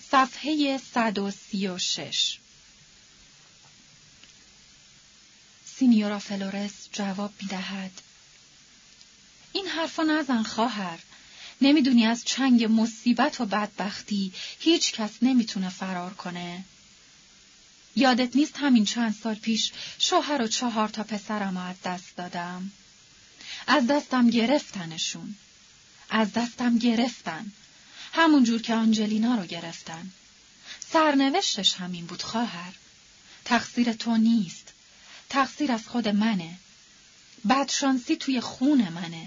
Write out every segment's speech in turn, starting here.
صفحه 136. سینیورا فلورس جواب می‌دهد: این حرفا نزن خواهر. نمیدونی از چنگ مصیبت و بدبختی هیچ کس نمیتونه فرار کنه؟ یادت نیست همین چند سال پیش شوهر و 4 پسرم از دست دادم؟ از دستم گرفتنشون. از دستم گرفتن. همون جور که آنجلینا رو گرفتن. سرنوشتش همین بود خواهر. تقصیر تو نیست. تقصیر از خود منه. بدشانسی توی خون منه.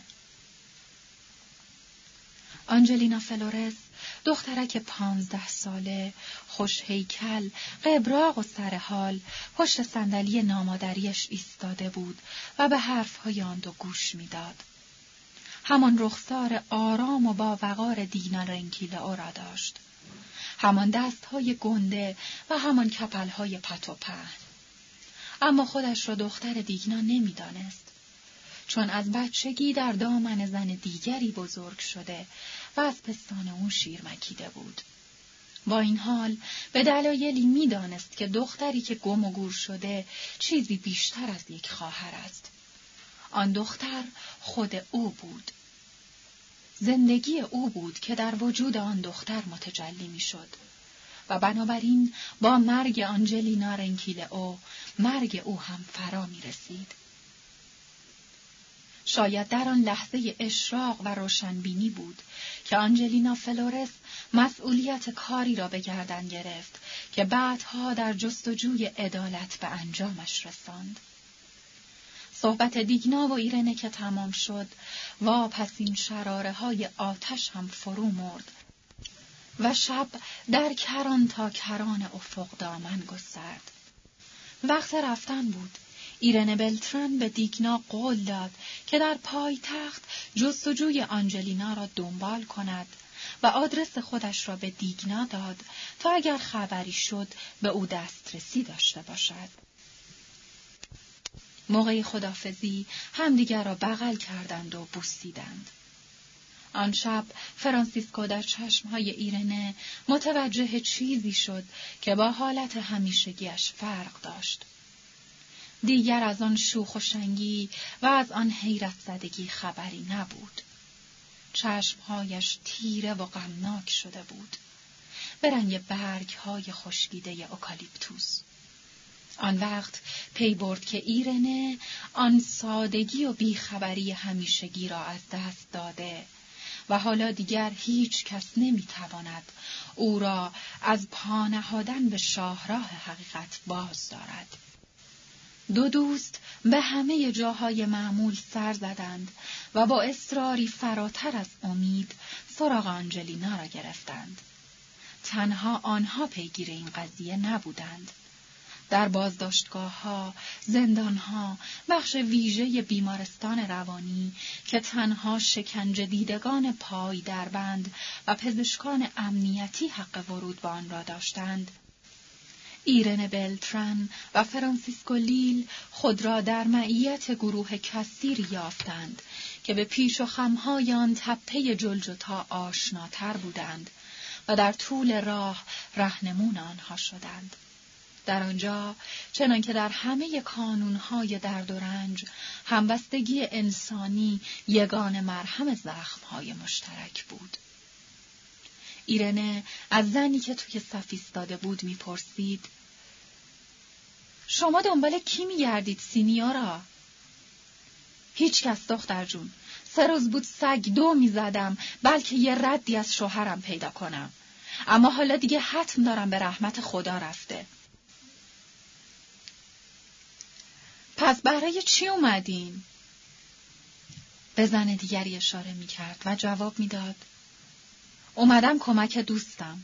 آنجلینا فلورس، دخترک 15 ساله، خوش هیکل، قبراق و سرحال، پشت صندلی نامادریش ایستاده بود و به حرفهای آن دو گوش میداد. همان رخسار آرام و با وقار دیگنا رنکیلئو را داشت. همان دستهای گنده و همان کپلهای پت و پهن. اما خودش را دختر دیگنا نمیدانست، چون از بچگی در دامن زن دیگری بزرگ شده و از پستان او شیر مکیده بود. با این حال به دلایلی میدانست که دختری که گم و گور شده چیزی بیشتر از یک خواهر است. آن دختر خود او بود. زندگی او بود که در وجود آن دختر متجلی میشد و بنابراین با مرگ آنجلینا رنکیلئو مرگ او هم فرا می رسید. شاید در آن لحظه اشراق و روشنبینی بود که آنجلینا فلورس مسئولیت کاری را به گردن گرفت که بعدها در جستجوی عدالت به انجامش رساند. صحبت دیگنا و ایرنه که تمام شد، پس این شراره های آتش هم فرو مرد و شب در کران تا کران افق دامن گسترد. وقت رفتن بود. ایرنه بلتران به دیگنا قول داد که در پایتخت جستجوی آنجلینا را دنبال کند و آدرس خودش را به دیگنا داد تا اگر خبری شد به او دسترسی داشته باشد. موقع خداحافظی همدیگر را بغل کردند و بوسیدند. آن شب فرانسیسکو در چشمهای ایرنه متوجه چیزی شد که با حالت همیشگیش فرق داشت. دیگر از آن شوخ و شنگی و از آن حیرت زدگی خبری نبود. چشمهایش تیره و غمناک شده بود، به رنگ برگ‌های خشکیده اوکالیپتوس. آن وقت پی برد که ایرنه آن سادگی و بیخبری همیشگی را از دست داده و حالا دیگر هیچ کس نمیتواند او را از پا نهادن به شاهراه حقیقت باز دارد. دو دوست به همه جاهای معمول سر زدند و با اصراری فراتر از امید سراغ آنجلینا را گرفتند. تنها آنها پیگیر این قضیه نبودند. در بازداشتگاه‌ها، زندان‌ها، بخش ویژه بیمارستان روانی که تنها شکنجه دیدگان پای در بند و پزشکان امنیتی حق ورود به آن را داشتند، ایرنه بلتران و فرانسیسکو لیل خود را در معیت گروه کثیری یافتند که به پیش و خم‌های آن تپه جلجتا آشناتر بودند و در طول راه رهنمون آنها شدند. در آنجا چنان که در همه کانونهای درد و رنج، همبستگی انسانی یگان مرهم زخمهای مشترک بود. ایرنه از زنی که توی صف ایستاده بود میپرسید: شما دنبال کی میگردید سینیورا؟ هیچ کس دختر جون. 3 روز بود سگ دو میزدم بلکه یه ردی از شوهرم پیدا کنم، اما حالا دیگه حتم دارم به رحمت خدا رفته. پس برای چی اومدین؟ به زن دیگری اشاره میکرد و جواب میداد: اومدم کمک دوستم.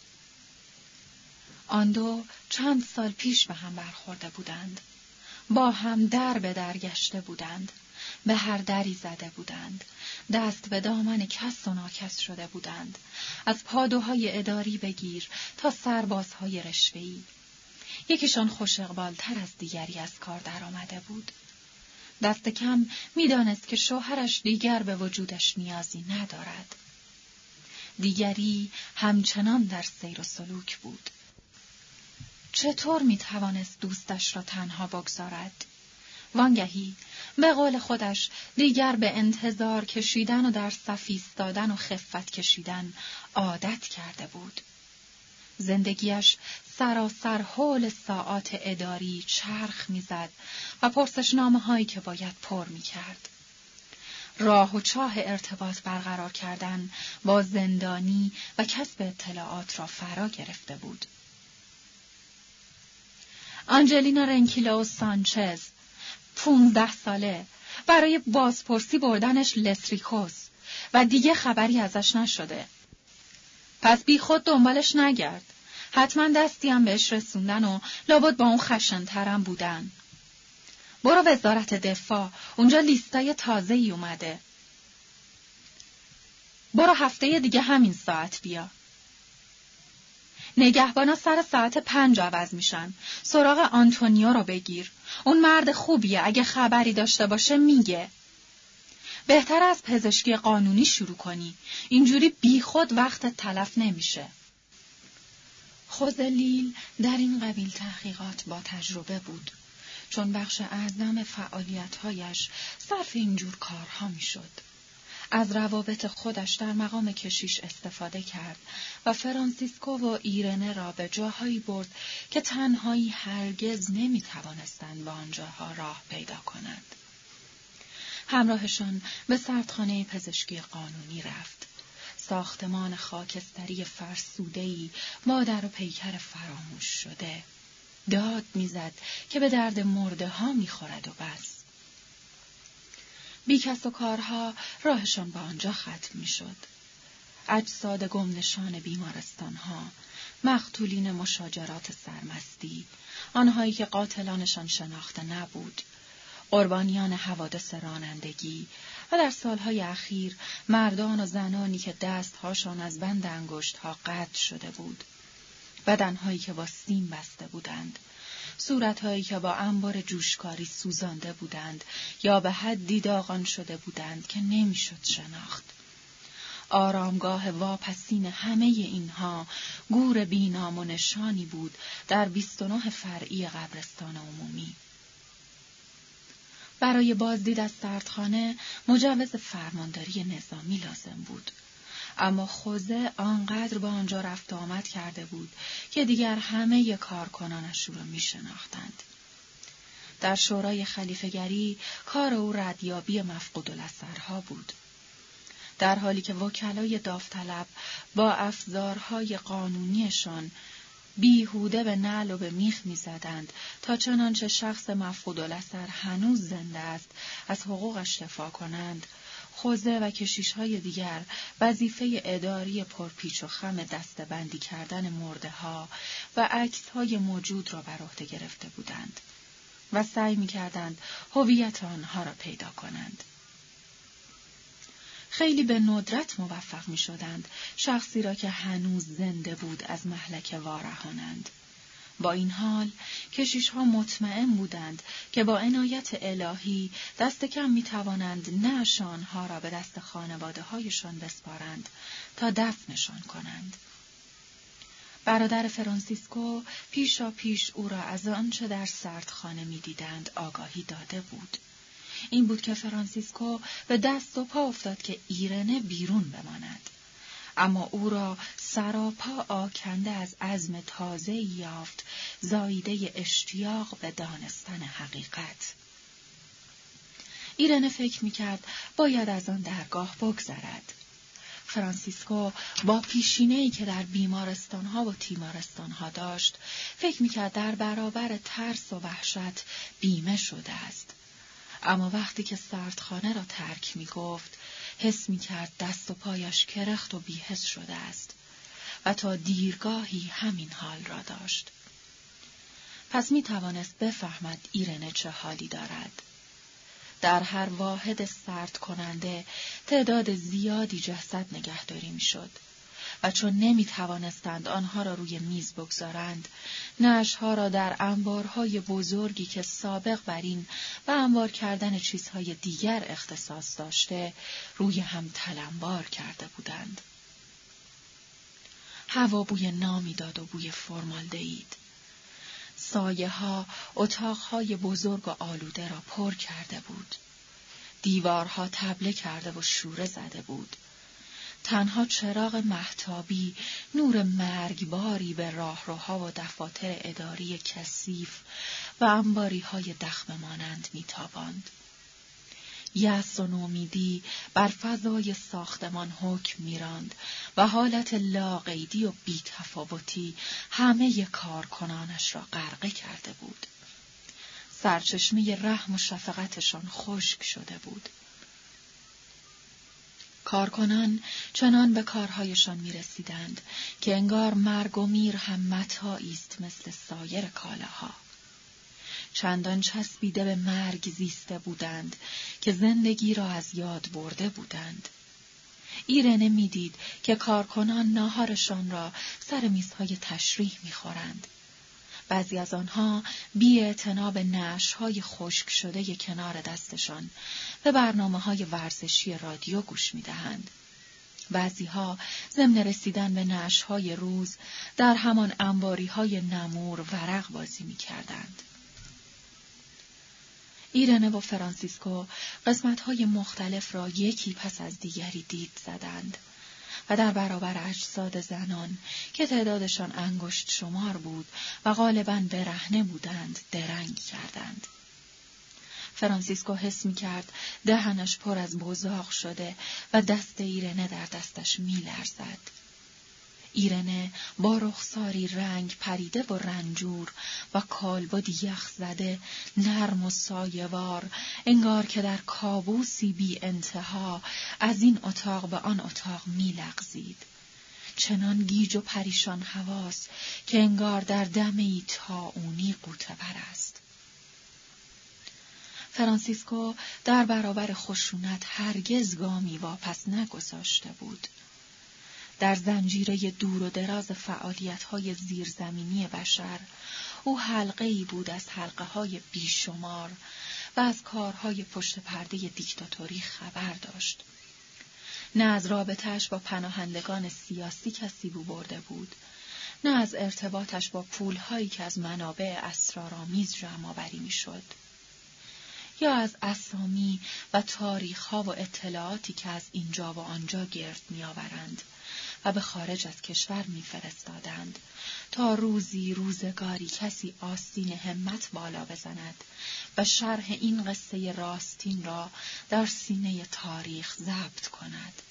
آن دو چند سال پیش به هم برخورده بودند. با هم در به در گشته بودند. به هر دری زده بودند. دست به دامن کس و ناکس شده بودند. از پادوهای اداری بگیر تا سربازهای رشوه‌ای. یکیشان خوش اقبالتر از دیگری از کار در آمده بود. دست کم میدانست که شوهرش دیگر به وجودش نیازی ندارد. دیگری همچنان در سیر و سلوک بود. چطور میتوانست دوستش را تنها بگذارد؟ وانگهی به قول خودش دیگر به انتظار کشیدن و در صف ایستادن و خفت کشیدن عادت کرده بود. زندگیش سراسر حول ساعات اداری چرخ میزد و پرسشنامه‌هایی که باید پر میکرد. راه و چاه ارتباط برقرار کردن با زندانی و کسب اطلاعات را فرا گرفته بود. آنجلینا رنکیلو سانچز 15 ساله برای بازپرسی بردنش لسریکوس و دیگه خبری ازش نشده. پس بی خود دنبالش نگرد. حتما دستی هم بهش رسوندن و لابد با اون خشن‌ترم بودن. برو وزارت دفاع، اونجا لیستای تازه‌ای اومده. برو هفته دیگه همین ساعت بیا. نگهبانا سر ساعت 5 عوض میشن. سراغ آنتونیو رو بگیر. اون مرد خوبیه، اگه خبری داشته باشه میگه. بهتر از پزشکی قانونی شروع کنی. اینجوری بی خود وقت تلف نمیشه. خوزلیل در این قبیل تحقیقات با تجربه بود، چون بخش اعظم فعالیت‌هایش صرف اینجور کارها میشد. از روابط خودش در مقام کشیش استفاده کرد و فرانسیسکو و ایرنه را به جاهایی برد که تنهایی هرگز نمی‌توانستند به آنجاها راه پیدا کنند. همراهشان به سردخانه پزشکی قانونی رفت. ساختمان خاکستری فرسوده‌ای با در و پیکر فراموش شده. داد میزد که به درد مرده ها میخورد و بس. بی کس و کارها راهشان به آنجا ختم میشد. اجساد گمنشان بیمارستانها، مقتولین مشاجرات سرمستی، آنهایی که قاتلانشان شناخته نبود، قربانیان حوادث رانندگی و در سالهای اخیر مردان و زنانی که دستهاشان از بند انگشتها قطع شده بود، بدنهایی که با سیم بسته بودند، صورتهایی که با انبار جوشکاری سوزانده بودند یا به حدی داغان شده بودند که نمیشد شناخت. آرامگاه واپسین همه اینها گور بینام و نشانی بود در 29 فرعی قبرستان عمومی. برای بازدید از سردخانه مجوز فرمانداری نظامی لازم بود، اما خوزه آنقدر با آنجا رفت و آمد کرده بود که دیگر همه کارکنانش او را می شناختند. در شورای خلیفه‌گری کار او ردیابی مفقود الاثرها بود، در حالی که وکلای داوطلب با افزارهای قانونیشان بیهوده به نعل و به میخ می‌زدند تا چنانچه شخص مفقود الاثر هنوز زنده است از حقوقش دفاع کنند. خوزه و کشیش‌های دیگر وظیفه اداری پرپیچ و خم دسته‌بندی کردن مرده‌ها و عکس‌های موجود را بر عهده گرفته بودند و سعی می‌کردند هویت آنها را پیدا کنند. خیلی به ندرت موفق می شدند شخصی را که هنوز زنده بود از مهلک وارهانند. با این حال کشیش‌ها مطمئن بودند که با عنایت الهی دست کم می توانند نعش آنها را به دست خانواده هایشان بسپارند تا دفنشان کنند. برادر فرانسیسکو پیشا پیش او را از آنچه در سردخانه می دیدند آگاهی داده بود. این بود که فرانسیسکو به دست و پا افتاد که ایرنه بیرون بماند، اما او را سراپا آکنده از عزم تازه یافت، زاییده اشتیاق به دانستن حقیقت. ایرنه فکر می‌کرد باید از آن درگاه بگذرد. فرانسیسکو با پیشینه‌ای که در بیمارستان‌ها و تیمارستان‌ها داشت، فکر می‌کرد در برابر ترس و وحشت بیمه شده است. اما وقتی که سردخانه را ترک می گفت، حس می کرد دست و پایش کرخت و بی‌حس شده است و تا دیرگاهی همین حال را داشت. پس می توانست بفهمد ایرنه چه حالی دارد. در هر واحد سرد کننده تعداد زیادی جسد نگهداری می شد و چون نمی توانستند آنها را روی میز بگذارند، نعشها را در انبارهای بزرگی که سابق بر این و انبار کردن چیزهای دیگر اختصاص داشته روی هم تلمبار کرده بودند. هوا بوی نامی داد و بوی فرمالدهید. سایه ها اتاقهای بزرگ و آلوده را پر کرده بود. دیوارها طبله کرده و شوره زده بود. تنها چراغ مهتابی نور مرگباری به راهروها و دفاتر اداری کثیف و انباری‌های دخمه مانند میتاباند. یأس و نومیدی بر فضای ساختمان حکم می‌راند و حالت لاقیدی و بی‌تفاوتی همه کارکنانش را غرقه کرده بود. سرچشمه رحم و شفقتشان خشک شده بود. کارکنان چنان به کارهایشان می‌رسیدند که انگار مرگ و میر هم متاعی است مثل سایر کالاها. چندان چسبیده به مرگ زیسته بودند که زندگی را از یاد برده بودند. ایرنه می‌دید که کارکنان ناهارشان را سر میزهای تشریح می‌خورند. بعضی از آنها بی‌اعتنا به نعش‌های خشک شده کنار دستشان به برنامه‌های ورزشی رادیو گوش می‌دهند. بعضی‌ها ضمن رسیدن به نعش‌های روز در همان انباری‌های نمور ورق بازی می‌کردند. ایرنه و فرانسیسکو قسمت‌های مختلف را یکی پس از دیگری دید زدند و در برابر اجساد زنان که تعدادشان انگشت شمار بود و غالباً برهنه بودند درنگ کردند. فرانسیسکو حس می‌کرد دهنش پر از بزاق شده و دست ایرنه در دستش می‌لرزد. ایرنه با رخساری رنگ پریده و رنجور و کالبدی یخ زده، نرم و سایه‌وار، انگار که در کابوسی بی انتها از این اتاق به آن اتاق می‌لغزید. چنان گیج و پریشان حواس که انگار در دمه‌ای طاعونی غوطه‌ور است. فرانسیسکو در برابر خشونت هرگز گامی واپس نگذاشته بود. در زنجیره دور و دراز فعالیت‌های زیرزمینی بشر، او حلقه‌ای بود از حلقه‌های بیشمار و از کارهای پشت پرده دیکتاتوری خبر داشت. نه از رابطه‌اش با پناهندگان سیاسی کسی بو برده بود، نه از ارتباطش با پول‌هایی که از منابع اسرارآمیز جمع‌آوری می‌شد. یا از اسامی و تاریخ‌ها و اطلاعاتی که از اینجا و آنجا گرد می‌آورند و به خارج از کشور می‌فرستادند تا روزگاری کسی آستین همت بالا بزند و شرح این قصه راستین را در سینه تاریخ ضبط کند.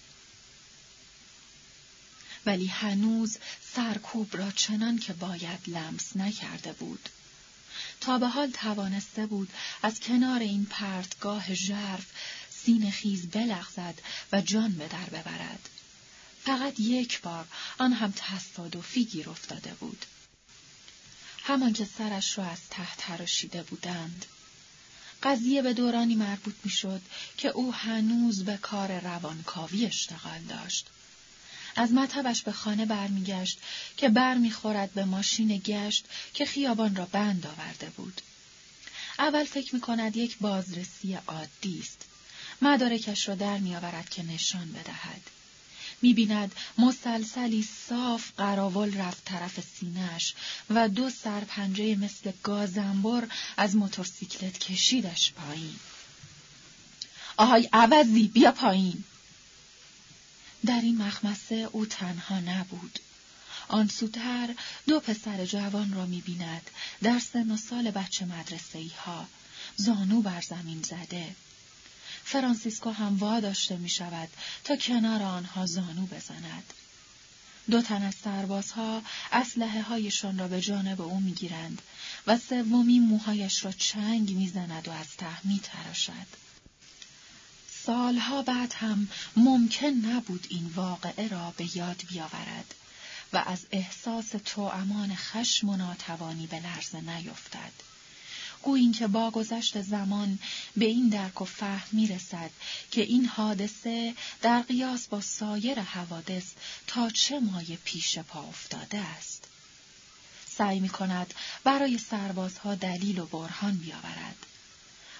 ولی هنوز سرکوب را چنان که باید لمس نکرده بود. تا به حال توانسته بود از کنار این پرتگاه ژرف سینه خیز بلغزد و جان به در ببرد. فقط یک بار، آن هم تصادفی گیر افتاده بود. همان که سرش را از ته تراشیده بودند. قضیه به دورانی مربوط می‌شد که او هنوز به کار روانکاوی اشتغال داشت. از مطبش به خانه برمیگشت که برمیخورد به ماشین گشت که خیابان را بند آورده بود. اول فکر می‌کند یک بازرسی عادی است. مدارکش را در می‌آورد که نشان بدهد. می‌بیند مسلسلی صاف قراول رفت طرف سینه‌اش و 2 سرپنجه مثل گازنبر از موتورسیکلت کشیدش پایین. آهای عوضی بیا پایین. در این مخمسه او تنها نبود. آن سوتر 2 پسر جوان را می‌بیند در سن و سال بچه مدرسه‌ای ها، زانو بر زمین زده. فرانسیسکو هم واداشته می‌شود تا کنار آنها زانو بزند. 2 تن از سربازها اسلحه‌هایشان را به جانب او می‌گیرند و سومی موهایش را چنگ می‌زند و از ته می‌تراشد. سالها بعد هم ممکن نبود این واقعه را به یاد بیاورد و از احساس توامان خشم و ناتوانی به لرزه نیفتد. گویی این که با گذشت زمان به این درک و فهم می‌رسد که این حادثه در قیاس با سایر حوادث تا چه مایه پیش پا افتاده است. سعی می‌کند برای سربازها دلیل و برهان بیاورد.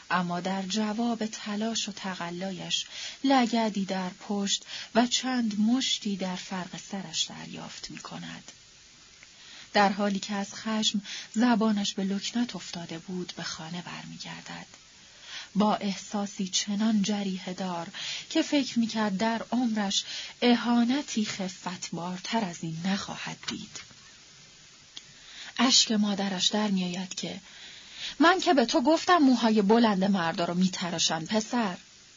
اما در جواب تلاش و تقلایش لگدی در پشت و چند مشتی در فرق سرش دریافت می‌کند. در حالی که از خشم زبانش به لکنت افتاده بود به خانه برمیگردد. با احساسی چنان جریحه دار که فکر می‌کرد در عمرش اهانتی خفتبارتر از این نخواهد دید. اشک مادرش در می‌آید که من که به تو گفتم موهای بلند مردا رو می‌تراشن پسر.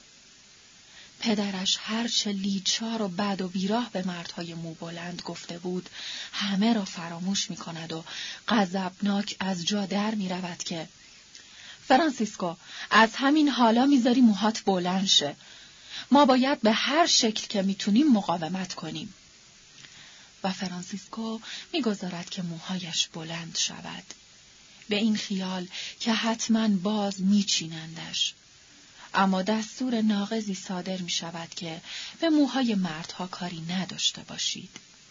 پدرش هرچه لیچار و بد و بیراه به مردهای مو بلند گفته بود همه را فراموش می‌کند و غضبناک از جا در می‌رود که فرانسیسکو از همین حالا می‌ذاری موهات بلند شه. ما باید به هر شکل که می‌تونیم مقاومت کنیم. و فرانسیسکو می‌گذارد که موهایش بلند شود. به این خیال که حتماً باز می‌چینندش. اما دستور ناقضی صادر می‌شود که به موهای مردها کاری نداشته باشید.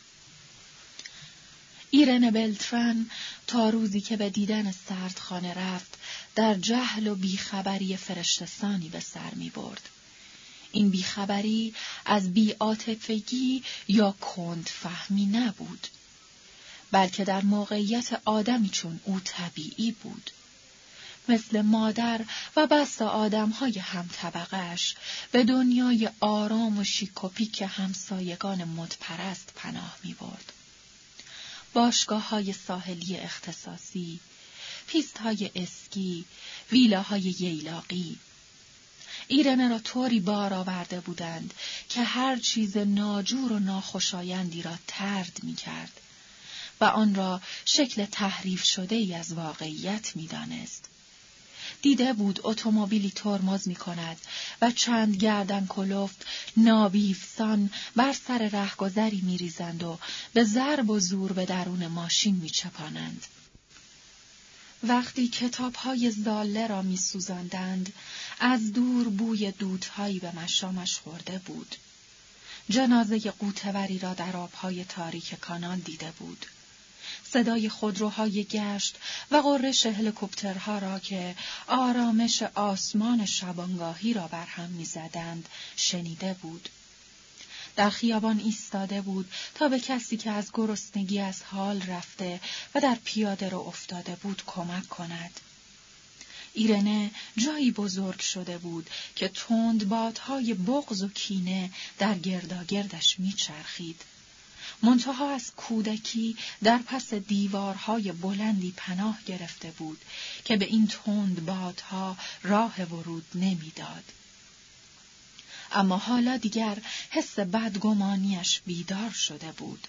ایرن بلتران تا روزی که به دیدن سردخانه رفت در جهل و بیخبری فرشته‌سانی به سر می‌برد. این بیخبری از بی‌عاطفگی یا کندفهمی نبود، بلکه در موقعیت آدمی چون او طبیعی بود. مثل مادر و بسا آدم‌های همطبقه‌اش به دنیای آرام و شیک و پیک همسایگان مدپرست پناه می‌برد. باشگاه‌های ساحلی اختصاصی، پیست‌های اسکی، ویلاهای ییلاقی. ایرنه را طوری بار آورده بودند که هر چیز ناجور و ناخوشایندی را طرد می‌کرد و آن را شکل تحریف شده‌ای از واقعیت می‌دانست. دیده بود اتومبیلی ترمز می‌کند و چند گردن کلفت نابیفسان بر سر رهگذری می‌ریزند و به ضرب و زور به درون ماشین می‌چپانند. وقتی کتاب‌های ضاله را می‌سوزاندند، از دور بوی دودهایی به مشامش خورده بود. جنازه قوطه‌وری را در آب‌های تاریک کانال دیده بود. صدای خودروهای گشت و غرش هلیکوپترها را که آرامش آسمان شبانگاهی را برهم می‌زدند شنیده بود. در خیابان ایستاده بود تا به کسی که از گرسنگی از حال رفته و در پیاده رو افتاده بود کمک کند. ایرنه جایی بزرگ شده بود که تندبادهای بغض و کینه در گرداگردش میچرخید. منتها از کودکی در پس دیوارهای بلندی پناه گرفته بود که به این تندبادها راه ورود نمیداد. اما حالا دیگر حس بدگمانیش بیدار شده بود.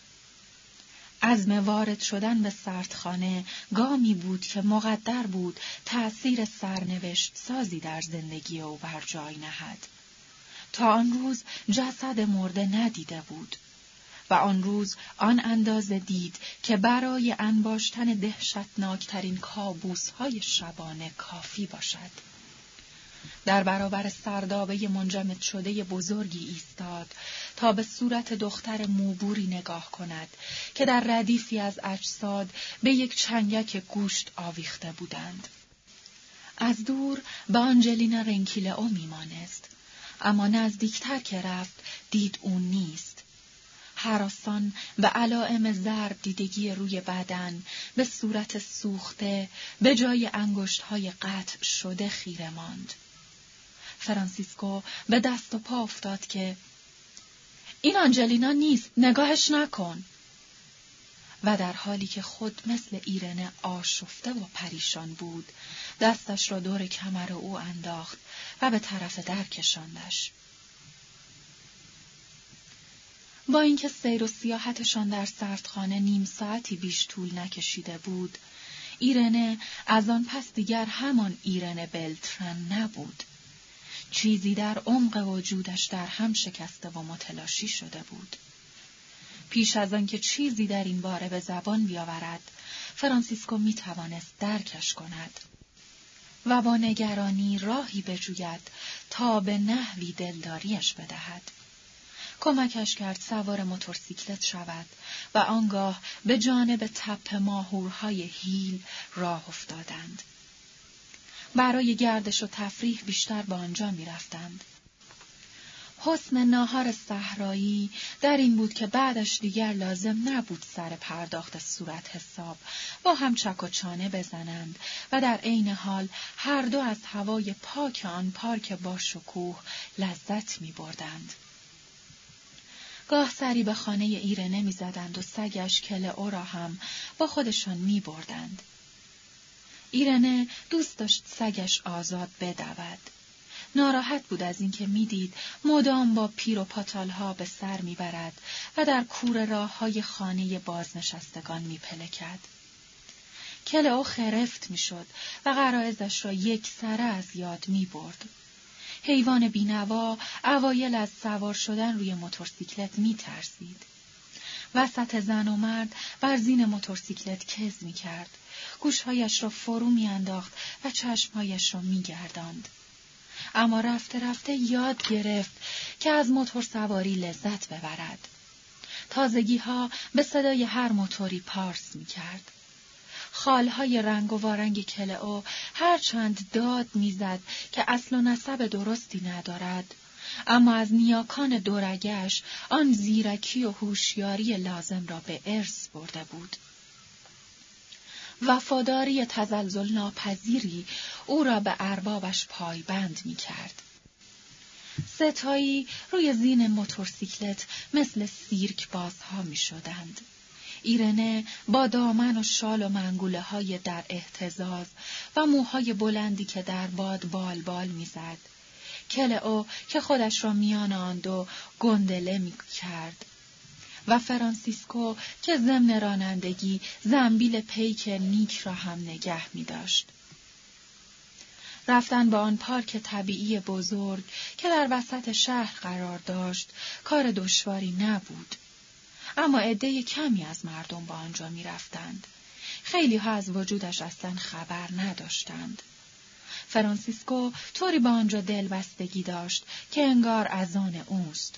عزم وارد شدن به سردخانه گامی بود که مقدر بود تأثیر سرنوشت سازی در زندگی او بر جای نهد. تا آن روز جسد مرده ندیده بود و آن روز آن اندازه دید که برای انباشتن دهشتناکترین کابوس‌های شبانه کافی باشد. در برابر سردابه منجمد شده بزرگی ایستاد تا به صورت دختر موبوری نگاه کند که در ردیفی از اجساد به یک چنگک گوشت آویخته بودند. از دور به آنجلینا رنکیلئو میمانست، اما نزدیکتر که رفت دید اون نیست. هراسان به علائم ضرب دیدگی روی بدن به صورت سوخته به جای انگشت‌های قطع شده خیره ماند. فرانسیسکو به دست و پا افتاد که این آنجلینا نیست، نگاهش نکن. و در حالی که خود مثل ایرنه آشفته و پریشان بود، دستش را دور کمر او انداخت و به طرف در کشاندش. با اینکه سیر و سیاحتشان در سردخانه نیم ساعتی بیش طول نکشیده بود، ایرنه از آن پس دیگر همان ایرنه بلتران نبود. چیزی در عمق وجودش در هم شکسته و متلاشی شده بود. پیش از آن که چیزی در این باره به زبان بیاورد، فرانسیسکو می توانست درکش کند و با نگرانی راهی بجوید تا به نحوی دلداریش بدهد. کمکش کرد سوار موتورسیکلت شود و آنگاه به جانب تپه ماهورهای هیل راه افتادند. برای گردش و تفریح بیشتر به آنجا می رفتند. حسن ناهار صحرایی در این بود که بعدش دیگر لازم نبود سر پرداخت صورت حساب با هم چک و چانه بزنند و در عین حال هر دو از هوای پاک آن پارک با شکوه لذت می بردند. گاه سری به خانه ایرنه می زدند و سگش کلئو را هم با خودشان می بردند. ایرنه دوست داشت سگش آزاد بدود. ناراحت بود از اینکه میدید مدام با پیر و پاتالها به سر میبرد و در کوره راههای خانه بازنشستگان میپلکد. کلئو خرفت میشد و غرایزش را یک سره از یاد میبرد. حیوان بینوا اوایل از سوار شدن روی موتورسیکلت میترسید. وسط زن و مرد بر زین موتورسیکلت کز میکرد. گوشهایش را فرو میانداخت و چشمهایش را میگرداند. اما رفته رفته یاد گرفت که از موتور سواری لذت ببرد. تازگی‌ها به صدای هر موتوری پارس می‌کرد. خالهای رنگ و وارنگ کلئو هرچند داد می‌زد که اصل و نسب درستی ندارد، اما از نیاکان دورگش آن زیرکی و هوشیاری لازم را به ارث برده بود. وفاداری تزلزل ناپذیری او را به اربابش پایبند می کرد. ستایی روی زین موتورسیکلت مثل سیرک بازها می شدند. ایرنه با دامن و شال و منگوله های در اهتزاز و موهای بلندی که در باد بال می زد. کلئو که خودش را میان آن دو گندله می کرد. و فرانسیسکو که ضمن رانندگی زنبیل پیک نیک را هم نگه می داشت. رفتن به آن پارک طبیعی بزرگ که در وسط شهر قرار داشت کار دشواری نبود. اما عده کمی از مردم به آنجا می رفتند. خیلی ها از وجودش اصلا خبر نداشتند. فرانسیسکو طوری به آنجا دلبستگی داشت که انگار از آن اوست.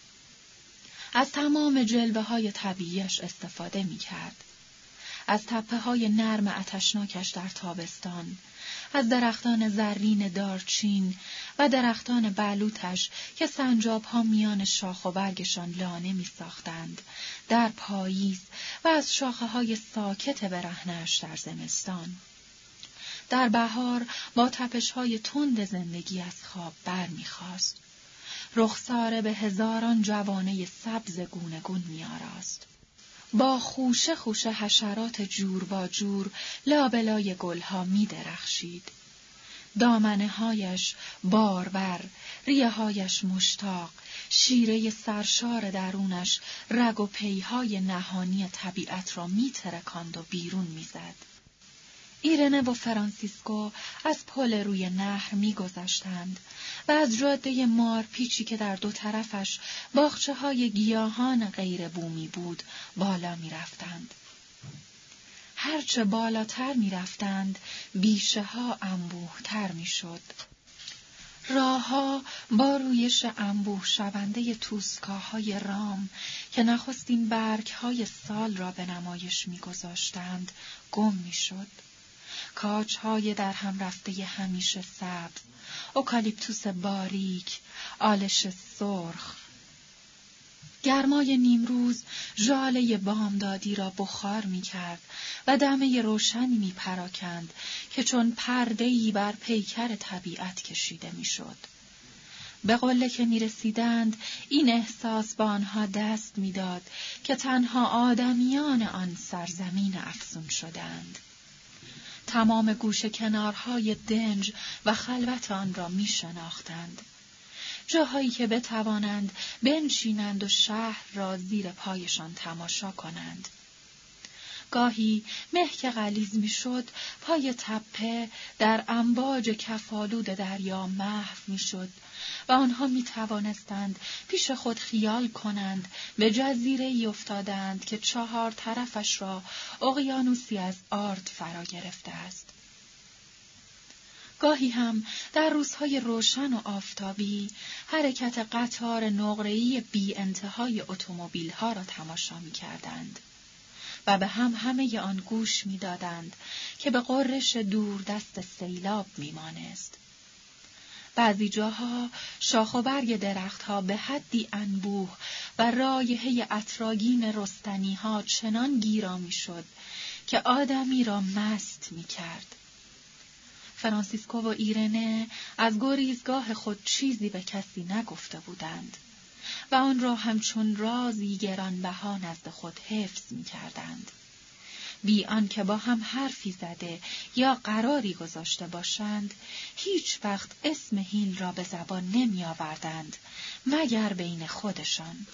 از تمام جلوه‌های طبیعیش استفاده می‌کرد. از تپه‌های نرم آتشناکش در تابستان، از درختان زرین دارچین و درختان بلوطش که سنجاب‌ها میان شاخ و برگشان لانه می‌ساختند در پاییز و از شاخه‌های ساکت برهنه‌اش در زمستان. در بهار با تپش‌های تند زندگی از خواب برمی‌خاست. رخساره به هزاران جوانه سبز گونگون می‌آراست. با خوشه خوشه حشرات جور با جور لابلای گلها می‌درخشید. دامنه‌هایش باربر، ریه‌هایش مشتاق، شیره سرشار درونش رگ و پیهای نهانی طبیعت را می‌ترکاند و بیرون می‌زد. ایرنه و فرانسیسکو از پل روی نهر می‌گذشتند و از جاده مارپیچی که در دو طرفش باغچه‌های گیاهان غیر بومی بود بالا می‌رفتند. هرچه بالاتر می‌رفتند بیشه‌ها انبوه‌تر می‌شد. راه‌ها با رویش انبوه شونده توسکاهای رام که نخستین برگ‌های سال را به نمایش می‌گذاشتند گم می‌شد. کاج‌های در هم رفته همیشه سبز، اوکالیپتوس باریک، آلش سرخ. گرمای نیمروز ژاله بامدادی را بخار می‌کرد و دمه روشنی می‌پراکند که چون پرده‌ای بر پیکر طبیعت کشیده می‌شد. به قله که می‌رسیدند این احساس به آنها دست می‌داد که تنها آدمیان آن سرزمین افسون شدند. تمام گوشه کنارهای دنج و خلوت آن را می شناختند. جاهایی که بتوانند بنشینند و شهر را زیر پایشان تماشا کنند. گاهی مه که غلیظ می شد پای تپه در امواج کفالود دریا محو می شد و آنها می توانستند پیش خود خیال کنند به جزیره‌ای افتادند که چهار طرفش را اقیانوسی از آرد فرا گرفته است. گاهی هم در روزهای روشن و آفتابی حرکت قطار نقره‌ای بی انتهای اتومبیل‌ها را تماشا می کردند. و به همه آن گوش می‌دادند که به غرش دور دست سیلاب می‌مانست. بعضی جاها شاخ و برگ درختها به حدی انبوه و رایحه عطرآگین رستنی‌ها چنان گیرا می‌شد که آدمی را مست می‌کرد. فرانسیسکو و ایرنه از گریزگاه خود چیزی به کسی نگفته بودند و آن را همچون رازی گرانبها نزد خود حفظ می‌کردند، بی آنکه با هم حرفی زده یا قراری گذاشته باشند. هیچ وقت اسم هیل را به زبان نمی‌آوردند مگر بین خودشان.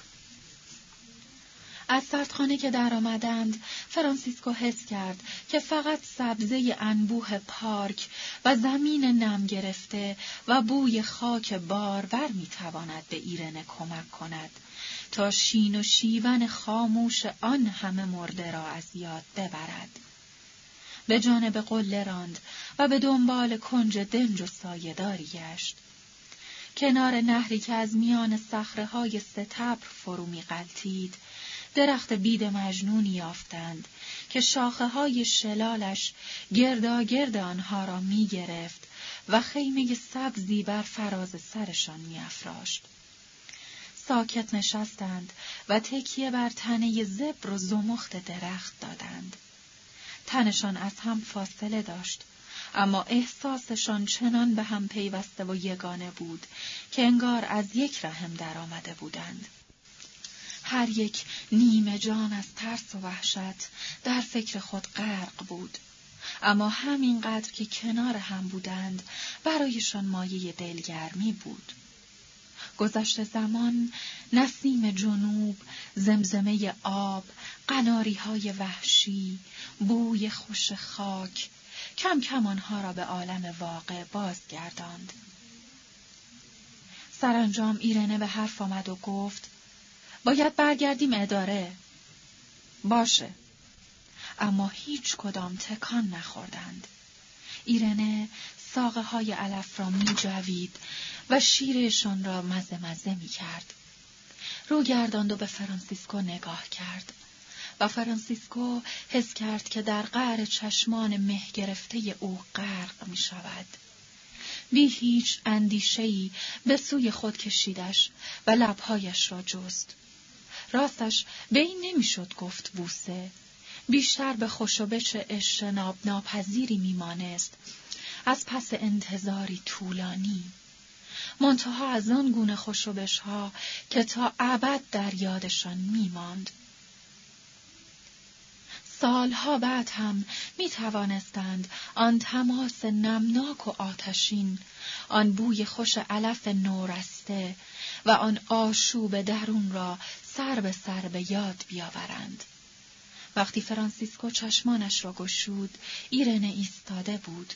از سردخانه که در آمدند، فرانسیسکو حس کرد که فقط سبزه انبوه پارک و زمین نم گرفته و بوی خاک بارور می‌تواند به ایرنه کمک کند تا شین و شیون خاموش آن همه مرده را از یاد ببرد. به جانب قله راند و به دنبال کنج دنج و سایه‌داری گشت. کنار نهری که از میان صخره‌های ستبر فرو می‌غلتید، درخت بید مجنونی یافتند که شاخه‌های شلالش گرداگرد آنها را می‌گرفت و خیمه سبزی بر فراز سرشان می‌افراشت. ساکت نشستند و تکیه بر تنه زبر و زمخت درخت دادند. تنشان از هم فاصله داشت، اما احساسشان چنان به هم پیوسته و یگانه بود که انگار از یک رحم در آمده بودند. هر یک نیمه جان از ترس و وحشت در فکر خود غرق بود، اما همینقدر که کنار هم بودند برایشان مایه دلگرمی بود. گذشت زمان، نسیم جنوب، زمزمه آب، قناری‌های وحشی، بوی خوش خاک، کم کم آنها را به عالم واقع بازگرداند. سرانجام ایرنه به حرف آمد و گفت: باید برگردیم اداره. باشه. اما هیچ کدام تکان نخوردند. ایرنه ساقه های علف را می جوید و شیرشان را مزه می کرد. رو گرداند و به فرانسیسکو نگاه کرد و فرانسیسکو حس کرد که در قعر چشمان مه گرفته او غرق می شود. بی هیچ اندیشه‌ای به سوی خود کشیدش و لبهایش را جست. راستش به این نمیشد گفت بوسه، بیشتر به خوشوبش اجتناب ناپذیری میمانست از پس انتظاری طولانی، منتها از آن گونه خوشوبش ها که تا ابد در یادشان میماند. سالها بعد هم می توانستند آن تماس نمناک و آتشین، آن بوی خوش علف نورسته و آن آشوب درون را سر به سر به یاد بیاورند. وقتی فرانسیسکو چشمانش را گشود، ایرنه ایستاده بود،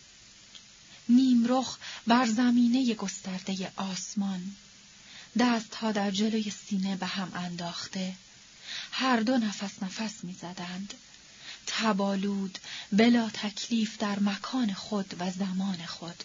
نیمرخ بر زمینه گسترده آسمان، دستها در جلوی سینه به هم انداخته. هر دو نفس می زدند، تبالود بلا تکلیف در مکان خود و زمان خود.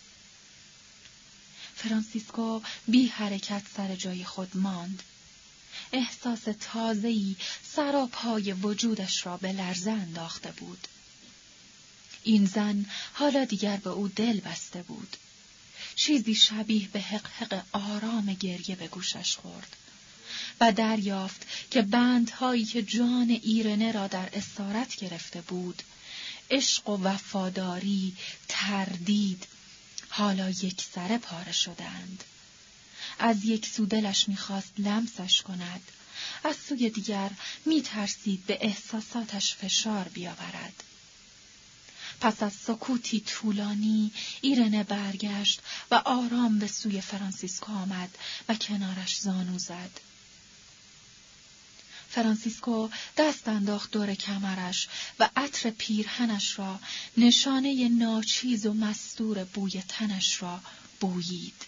فرانسیسکو بی حرکت سر جای خود ماند. احساس تازه‌ای سراپای وجودش را به لرزه انداخته بود. این زن حالا دیگر به او دل بسته بود. چیزی شبیه به حقحق آرام گریه به گوشش خورد و دریافت که بندهایی که جان ایرنه را در اسارت گرفته بود، عشق و وفاداری، تردید، حالا یک سره پاره شدند. از یک سو دلش می‌خواست لمسش کند، از سوی دیگر می‌ترسید به احساساتش فشار بیاورد. پس از سکوتی طولانی ایرنه برگشت و آرام به سوی فرانسیسکو آمد و کنارش زانو زد. فرانسیسکو دست انداخت دور کمرش و عطر پیرهنش را، نشانه ناچیز و مستور بوی تنش را بویید.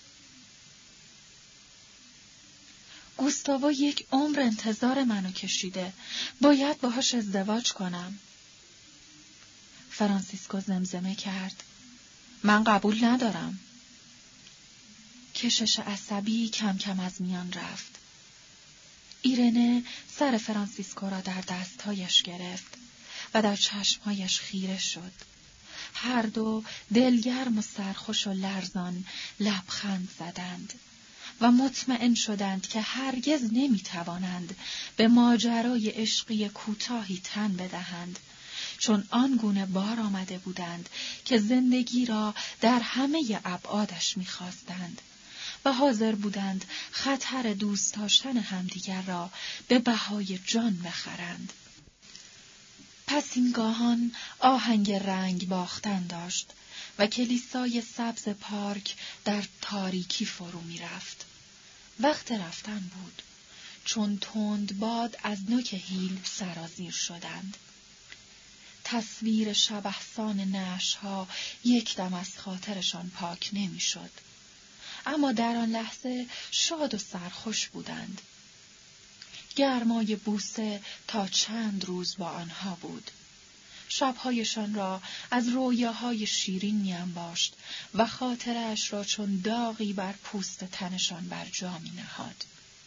گوستاوا یک عمر انتظار منو کشیده، باید باهاش ازدواج کنم. فرانسیسکو زمزمه کرد: من قبول ندارم. کشش عصبی کم کم از میان رفت. ایرنه سر فرانسیسکو را در دستهایش گرفت و در چشمهایش خیره شد. هر دو دلگرم و سرخوش و لرزان لبخند زدند و مطمئن شدند که هرگز نمی‌توانند به ماجرای عشقی کوتاهی تن بدهند، چون آنگونه بار آمده بودند که زندگی را در همه ابعادش می‌خواستند و حاضر بودند خطر دوست داشتن همدیگر را به بهای جان بخرند. پس این گاهان آهنگ رنگ باختن داشت و کلیسای سبز پارک در تاریکی فرو می رفت. وقت رفتن بود، چون تند باد از نوک هیل سرازیر شدند. تصویر شبحسان نعش‌ها یک دم از خاطرشان پاک نمی شد. اما در آن لحظه شاد و سرخوش بودند. گرمای بوسه تا چند روز با آنها بود. شبهایشان را از رویاهای شیرین می‌انباشت و خاطرش را چون داغی بر پوست تنشان بر جا می‌نهاد.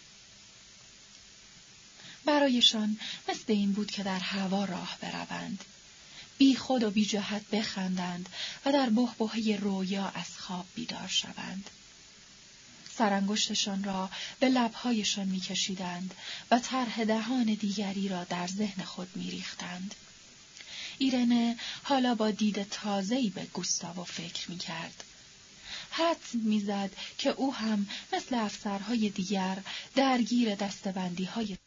برایشان مثل این بود که در هوا راه بروند، بی خود و بی جهت بخندند و در بحبوحه رویا از خواب بیدار شوند. سرانگشتشان را به لبهایشان می‌کشیدند و طرح دهان دیگری را در ذهن خود می‌ریختند. ایرنه حالا با دید تازه‌ای به گوستاو فکر می‌کرد. حدس می‌زد که او هم مثل افسرهای دیگر درگیر دستبندی‌های